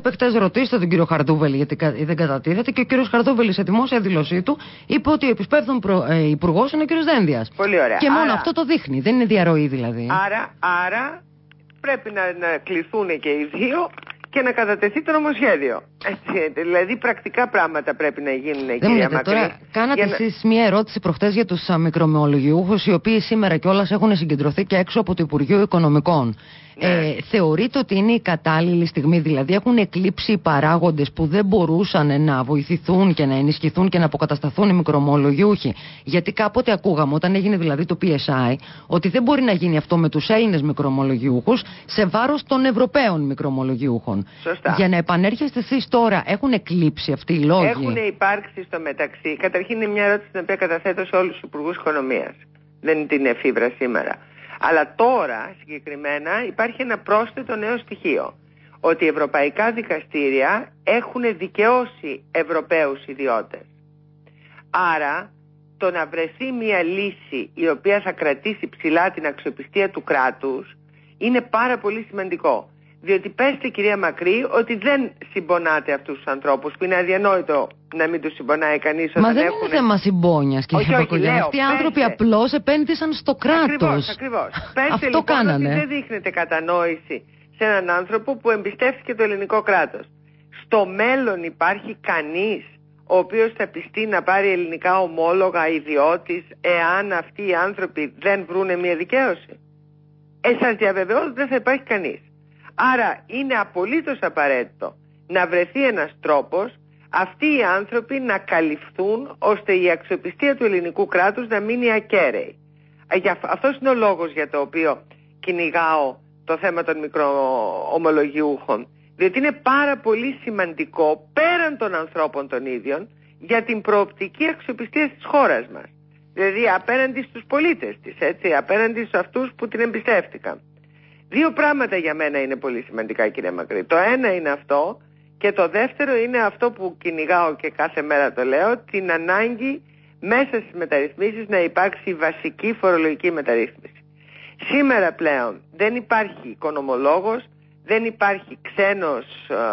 Χτες ρωτήστε τον κύριο Χαρδούβελη γιατί δεν κατατίθεται, και ο κύριος Χαρδούβελης σε δημόσια δήλωσή του είπε ότι ο επισπεύδων υπουργός είναι ο κύριος Δένδιας. Πολύ ωραία. Και μόνο αυτό το δείχνει, δεν είναι διαρροή δηλαδή. Άρα πρέπει να κληθούν και οι δύο και να κατατεθεί το νομοσχέδιο. Δηλαδή πρακτικά πράγματα πρέπει να γίνουν, κυρία Μακρύ. Τώρα, κάνατε εσείς μια ερώτηση προχτές για τους μικρομεολογιούχους, οι οποίοι σήμερα κιόλας έχουν συγκεντρωθεί και έξω από το Υπουργείο Οικονομικών. Ναι. Θεωρείτε ότι είναι η κατάλληλη στιγμή, δηλαδή έχουν εκλείψει οι παράγοντες που δεν μπορούσαν να βοηθηθούν και να ενισχυθούν και να αποκατασταθούν οι μικρομεολογιούχοι? Γιατί κάποτε ακούγαμε, όταν έγινε δηλαδή το PSI, ότι δεν μπορεί να γίνει αυτό με τους Έλληνες μικρομεολογιούχους σε βάρος των Ευρωπαίων μικρομεολογιούχων. Σωστά. Για να επανέρχεστε εσείς τώρα, έχουν εκλείψει αυτοί οι λόγοι? Έχουν υπάρξει στο μεταξύ. Καταρχήν είναι μια ερώτηση την οποία καταθέτω σε όλους τους υπουργούς οικονομίας. Δεν την εφήβρα σήμερα. Αλλά τώρα συγκεκριμένα υπάρχει ένα πρόσθετο νέο στοιχείο. Ότι οι ευρωπαϊκά δικαστήρια έχουν δικαιώσει Ευρωπαίους ιδιώτες. Άρα το να βρεθεί μια λύση η οποία θα κρατήσει ψηλά την αξιοπιστία του κράτους είναι πάρα πολύ σημαντικό. Διότι πέστε, κυρία Μακρύ, ότι δεν συμπονάτε αυτούς τους ανθρώπους, που είναι αδιανόητο να μην τους συμπονάει κανείς. Μα δεν είναι θέμα συμπόνιας, κυρία Μπακογιάννη. Αυτοί οι άνθρωποι απλώς επένδυσαν στο κράτος. Ακριβώς. Πέστε αυτό λοιπόν κάνανε. ότι δεν δείχνετε κατανόηση σε έναν άνθρωπο που εμπιστεύτηκε το ελληνικό κράτος. Στο μέλλον υπάρχει κανείς ο οποίος θα πιστεί να πάρει ελληνικά ομόλογα ιδιώτης εάν αυτοί οι άνθρωποι δεν βρούνε μια δικαίωση? Σας διαβεβαιώ ότι δεν θα υπάρχει κανείς. Άρα είναι απολύτως απαραίτητο να βρεθεί ένας τρόπος αυτοί οι άνθρωποι να καλυφθούν ώστε η αξιοπιστία του ελληνικού κράτους να μείνει ακέραιη. Αυτός είναι ο λόγος για το οποίο κυνηγάω το θέμα των μικροομολογιούχων. Διότι είναι πάρα πολύ σημαντικό πέραν των ανθρώπων των ίδιων για την προοπτική αξιοπιστία της χώρας μας. Δηλαδή απέναντι στους πολίτες της, έτσι, απέναντι σε αυτούς που την εμπιστεύτηκαν. Δύο πράγματα για μένα είναι πολύ σημαντικά, κυρία Μακρύ. Το ένα είναι αυτό και το δεύτερο είναι αυτό που κυνηγάω και κάθε μέρα το λέω, την ανάγκη μέσα στις μεταρρυθμίσεις να υπάρξει βασική φορολογική μεταρρύθμιση. Σήμερα πλέον δεν υπάρχει οικονομολόγος, δεν υπάρχει ξένος,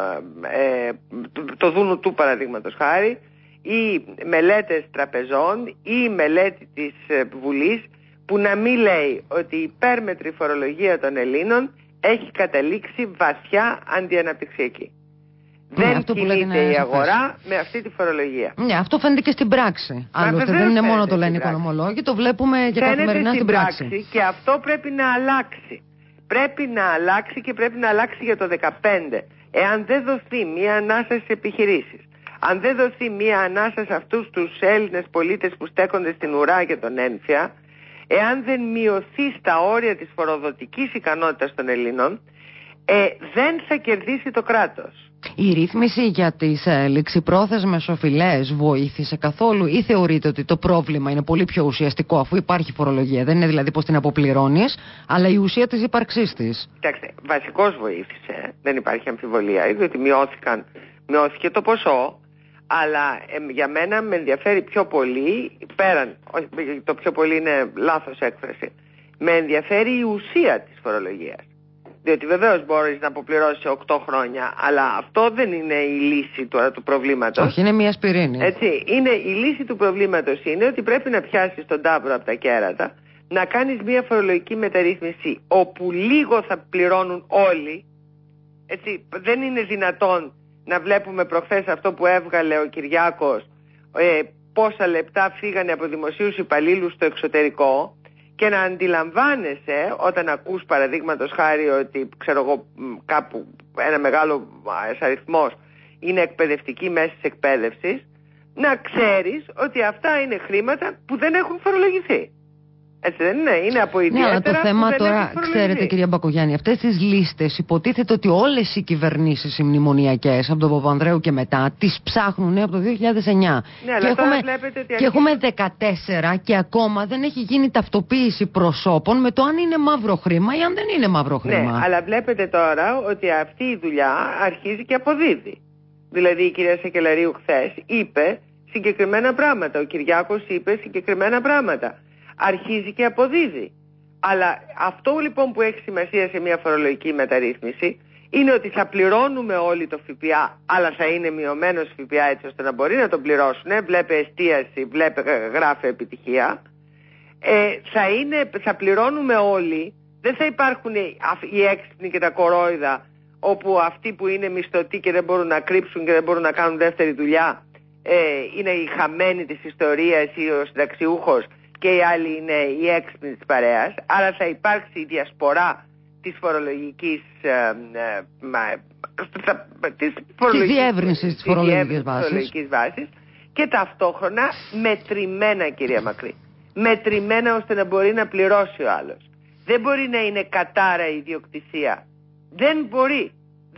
το δούνου του παραδείγματος χάρη, ή μελέτες τραπεζών ή μελέτη της Βουλής που να μην λέει ότι η υπέρμετρη φορολογία των Ελλήνων έχει καταλήξει βαθιά αντιαναπτυξιακή. Δεν κινείται η αγορά με αυτή τη φορολογία. Ναι, αυτό φαίνεται και στην πράξη. Άλλωστε δεν είναι μόνο το λένε οι οικονομολόγοι, το βλέπουμε και καθημερινά στην πράξη. Και αυτό πρέπει να αλλάξει. Πρέπει να αλλάξει και πρέπει να αλλάξει για το 2015. Εάν δεν δοθεί μια ανάσα στις επιχειρήσεις, αν δεν δοθεί μια ανάσα σε αυτούς τους Έλληνες πολίτες που στέκονται στην ουρά και τον ένφια, εάν δεν μειωθεί στα όρια της φοροδοτικής ικανότητας των Ελλήνων, δεν θα κερδίσει το κράτος. Η ρύθμιση για τις ληξιπρόθεσμες οφειλές βοήθησε καθόλου ή θεωρείτε ότι το πρόβλημα είναι πολύ πιο ουσιαστικό αφού υπάρχει φορολογία? Δεν είναι δηλαδή πως την αποπληρώνεις, αλλά η ουσία της ύπαρξής της. Κοιτάξτε, βασικώς βοήθησε, δεν υπάρχει αμφιβολία, διότι μειώθηκε το ποσό, αλλά για μένα με ενδιαφέρει πιο πολύ, πέραν, το πιο πολύ είναι λάθος έκφραση, με ενδιαφέρει η ουσία της φορολογίας. Διότι βεβαίως μπορείς να αποπληρώσεις 8 χρόνια, αλλά αυτό δεν είναι η λύση του προβλήματος. Όχι, είναι μια ασπιρίνη. Έτσι, η λύση του προβλήματος είναι ότι πρέπει να πιάσεις τον τάβρο από τα κέρατα, να κάνεις μια φορολογική μεταρρύθμιση όπου λίγο θα πληρώνουν όλοι. Έτσι, δεν είναι δυνατόν να βλέπουμε προχθές αυτό που έβγαλε ο Κυριάκος, πόσα λεπτά φύγανε από δημοσίους υπαλλήλους στο εξωτερικό. Και να αντιλαμβάνεσαι όταν ακούς παραδείγματος χάρη ότι ξέρω εγώ κάπου ένα μεγάλο αριθμός είναι εκπαιδευτικοί μέσα της εκπαίδευσης, να ξέρεις ότι αυτά είναι χρήματα που δεν έχουν φορολογηθεί. Έτσι δεν είναι? Είναι από ιδιαίτερα. Ναι, αλλά το θέμα τώρα, ξέρετε κυρία Μπακογιάννη, αυτές τις λίστες υποτίθεται ότι όλες οι κυβερνήσεις οι μνημονιακές από τον Παπανδρέου και μετά τις ψάχνουν από το 2009. Ναι, και έχουμε 14 και ακόμα δεν έχει γίνει ταυτοποίηση προσώπων με το αν είναι μαύρο χρήμα ή αν δεν είναι μαύρο χρήμα. Ναι, αλλά βλέπετε τώρα ότι αυτή η δουλειά αρχίζει και αποδίδει. Δηλαδή η κυρία Σακελαρίου χθες είπε συγκεκριμένα πράγματα, ο Κυριάκος είπε συγκεκριμένα πράγματα. Αρχίζει και αποδίδει. Αλλά αυτό λοιπόν που έχει σημασία σε μια φορολογική μεταρρύθμιση είναι ότι θα πληρώνουμε όλοι το ΦΠΑ, αλλά θα είναι μειωμένος ΦΠΑ έτσι ώστε να μπορεί να τον πληρώσουν. Βλέπε εστίαση, γράφε επιτυχία. Θα πληρώνουμε όλοι. Δεν θα υπάρχουν οι έξυπνοι και τα κορόιδα, όπου αυτοί που είναι μισθωτοί και δεν μπορούν να κρύψουν και δεν μπορούν να κάνουν δεύτερη δουλειά είναι οι χαμένοι της ιστορίας ή ο συνταξιούχος, και οι άλλοι είναι οι έξυπνοι της παρέας. Άρα θα υπάρξει η διασπορά της φορολογικής της διεύρυνσης της φορολογικής βάσης, και ταυτόχρονα μετρημένα, κυρία Μακρύ, μετρημένα ώστε να μπορεί να πληρώσει ο άλλος. Δεν μπορεί να είναι κατάρα η ιδιοκτησία. Δεν μπορεί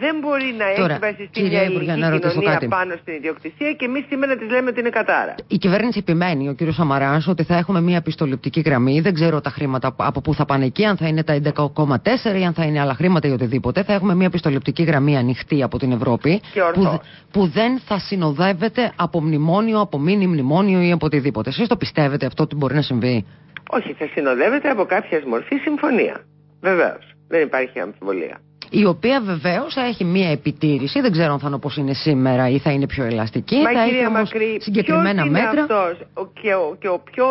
να έχει βασιστεί μια ελληνική κοινωνία πάνω στην ιδιοκτησία και εμείς σήμερα της λέμε ότι είναι κατάρα. Η κυβέρνηση επιμένει, ο κύριος Σαμαράς, ότι θα έχουμε μια πιστοληπτική γραμμή. Δεν ξέρω τα χρήματα από πού θα πάνε εκεί, αν θα είναι τα 11,4 ή αν θα είναι άλλα χρήματα ή οτιδήποτε. Θα έχουμε μια πιστοληπτική γραμμή ανοιχτή από την Ευρώπη που δεν θα συνοδεύεται από μνημόνιο, από μίνι μνημόνιο ή από οτιδήποτε. Εσείς το πιστεύετε αυτό ότι μπορεί να συμβεί? Όχι, θα συνοδεύεται από κάποια μορφή συμφωνία. Βεβαίως. Δεν υπάρχει αμφιβολία. Η οποία βεβαίως θα έχει μία επιτήρηση, δεν ξέρω αν θα είναι όπως είναι σήμερα ή θα είναι πιο ελαστική. Μα θα κυρία έχει όμως Μακρύ, συγκεκριμένα μέτρα. Είναι αυτός και ο πιο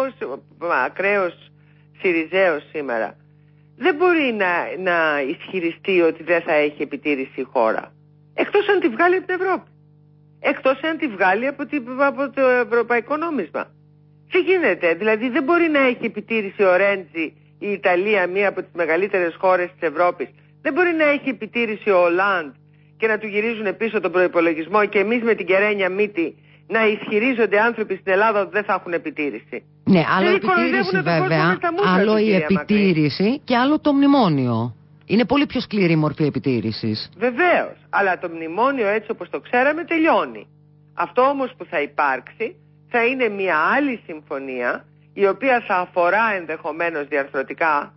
ακραίος Συριζέος σήμερα δεν μπορεί να ισχυριστεί ότι δεν θα έχει επιτήρηση η χώρα. Εκτός αν τη βγάλει από την Ευρώπη. Εκτός αν τη βγάλει από το ευρωπαϊκό νόμισμα. Τι γίνεται? Δηλαδή δεν μπορεί να έχει επιτήρηση ο Ρέντζι, η Ιταλία, μία από τις μεγαλύτερες χώρες της Ευρώπης. Δεν μπορεί να έχει επιτήρηση ο Ολάντ και να του γυρίζουν πίσω τον προϋπολογισμό και εμείς με την κεραίνια μύτη να ισχυρίζονται άνθρωποι στην Ελλάδα ότι δεν θα έχουν επιτήρηση. Ναι, άλλο επιτήρηση βέβαια, άλλο η επιτήρηση και άλλο το μνημόνιο. Είναι πολύ πιο σκληρή μορφή επιτήρησης. Βεβαίως, αλλά το μνημόνιο έτσι όπως το ξέραμε τελειώνει. Αυτό όμως που θα υπάρξει θα είναι μια άλλη συμφωνία, η οποία θα αφορά ενδεχομένως διαρθρωτικά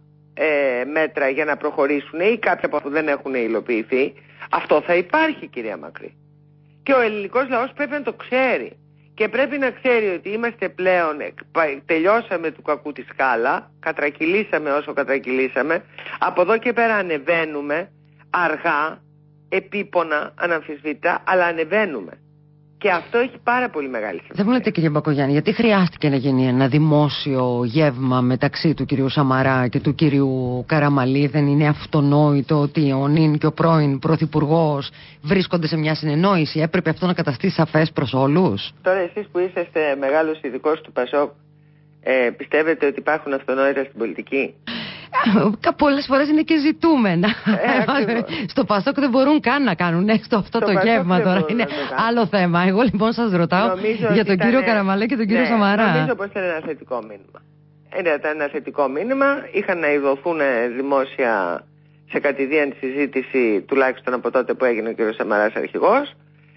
μέτρα για να προχωρήσουν ή κάποια που δεν έχουν υλοποιηθεί. Αυτό θα υπάρχει, κυρία Μακρύ. Και ο ελληνικός λαός πρέπει να το ξέρει. Και πρέπει να ξέρει ότι είμαστε πλέον, τελειώσαμε του κακού τη σκάλα, κατρακυλήσαμε όσο κατρακυλήσαμε, από εδώ και πέρα ανεβαίνουμε, αργά, επίπονα, αναμφισβήτητα, αλλά ανεβαίνουμε. Και αυτό έχει πάρα πολύ μεγάλη σημασία. Δεν μου λέτε, κύριε Μπακογιάννη, γιατί χρειάστηκε να γίνει ένα δημόσιο γεύμα μεταξύ του κυρίου Σαμαρά και του κυρίου Καραμαλή? Δεν είναι αυτονόητο ότι ο νυν και ο πρώην πρωθυπουργός βρίσκονται σε μια συνεννόηση? Έπρεπε αυτό να καταστεί σαφές προς όλους. Τώρα εσείς που είσαστε μεγάλος ειδικός του Πασόκ, πιστεύετε ότι υπάρχουν αυτονόητα στην πολιτική? Πολλές φορές είναι και ζητούμενα. Στο Πασόκ δεν μπορούν καν να κάνουν αυτό το γεύμα τώρα. Είναι άλλο θέμα. Εγώ λοιπόν σας ρωτάω για τον κύριο Καραμαλέ και τον κύριο Σαμαρά. Νομίζω πως ήταν ένα θετικό μήνυμα. Ήταν ένα θετικό μήνυμα. Είχαν να ειδωθούν δημόσια σε κατηδίαν συζήτηση, τουλάχιστον από τότε που έγινε ο κύριος Σαμαράς αρχηγός.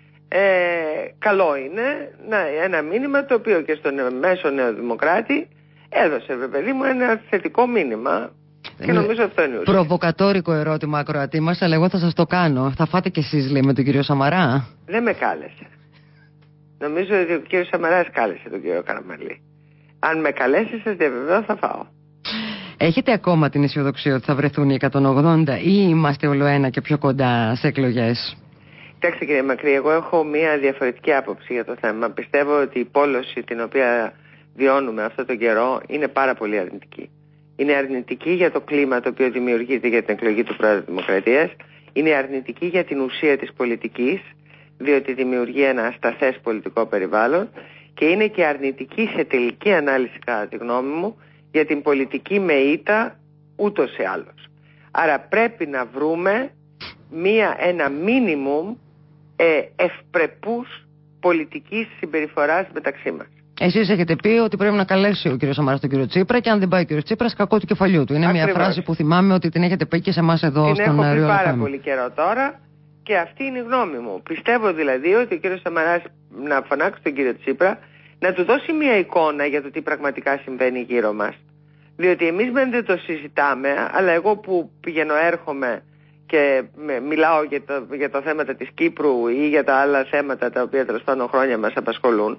Καλό είναι ένα μήνυμα το οποίο και στον μέσο Νεοδημοκράτη έδωσε, παιδί μου, ένα θετικό μήνυμα. Και νομίζω αυτό είναι ουσία. Προβοκατόρικο ερώτημα, ακροατή μας, αλλά εγώ θα σας το κάνω. Θα φάτε κι εσείς, λέει, με τον κύριο Σαμαρά? Δεν με κάλεσε. Νομίζω ότι ο κύριος Σαμαράς κάλεσε τον κύριο Καραμαλή. Αν με καλέσει, σας διαβεβαιώ, θα φάω. Έχετε ακόμα την αισιοδοξία ότι θα βρεθούν οι 180 ή είμαστε όλο ένα και πιο κοντά σε εκλογές? Κοιτάξτε, κύριε Μακρύ, εγώ έχω μια διαφορετική άποψη για το θέμα. Πιστεύω ότι η πόλωση την οποία βιώνουμε αυτόν τον καιρό είναι πάρα πολύ αρνητική. Είναι αρνητική για το κλίμα το οποίο δημιουργείται για την εκλογή του Πρόεδρου της Δημοκρατίας. Είναι αρνητική για την ουσία της πολιτικής, διότι δημιουργεί ένα ασταθές πολιτικό περιβάλλον. Και είναι και αρνητική σε τελική ανάλυση, κατά τη γνώμη μου, για την πολιτική με ήττα ούτως ή άλλως. Άρα πρέπει να βρούμε ένα μίνιμουμ ευπρεπούς πολιτικής συμπεριφοράς μεταξύ μας. Εσείς έχετε πει ότι πρέπει να καλέσει ο κύριος Σαμαράς τον κύριο Τσίπρα και αν δεν πάει ο κύριος Τσίπρας, κακό του κεφαλιού του. Είναι μια φράση που θυμάμαι ότι την έχετε πει και σε εμάς εδώ την στον έχω πει πάρα FM. πολύ καιρό τώρα και αυτή είναι η γνώμη μου. Πιστεύω δηλαδή ότι ο κύριος Σαμαράς να φωνάξει τον κύριο Τσίπρα, να του δώσει μια εικόνα για το τι πραγματικά συμβαίνει γύρω μας. Διότι εμείς δεν το συζητάμε, αλλά εγώ που πηγαίνω έρχομαι και μιλάω για το θέματα της Κύπρου ή για τα άλλα θέματα τα οποία τέλος πάντων χρόνια μας απασχολούν,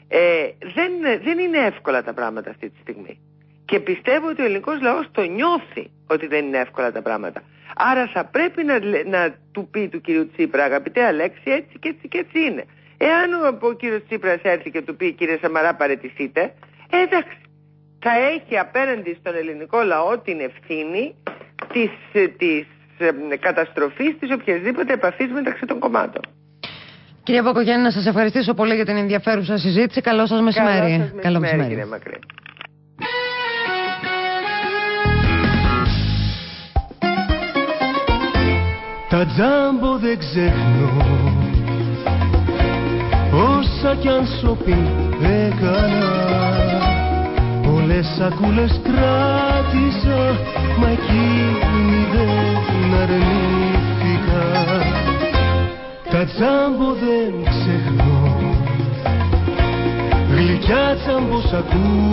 δεν είναι εύκολα τα πράγματα αυτή τη στιγμή. Και πιστεύω ότι ο ελληνικός λαός το νιώθει ότι δεν είναι εύκολα τα πράγματα. Άρα θα πρέπει να του πει του κυρίου Τσίπρα, αγαπητέ Αλέξη, έτσι και έτσι και έτσι είναι. Εάν ο κύριος Τσίπρας έρθει και του πει, κύριε Σαμαρά, παραιτηθείτε, εντάξει, θα έχει απέναντι στον ελληνικό λαό την ευθύνη της καταστροφής της οποιασδήποτε επαφής μεταξύ των κομμάτων. Κυρία Μπακογιάννη, να σας ευχαριστήσω πολύ για την ενδιαφέρουσα συζήτηση. Καλό σας μεσημέρι. Καλό μεσημέρι, κύριε Μακρύ. Τα τζάμπο δεν ξεχνώ, όσα κι αν σοπή έκανα. Πολλές σακούλες κράτησα, μα εκείνη δεν αρνήθηκα. Τα τζάμπο δεν ξεχνώ, γλυκιά τζάμπο σακούλες.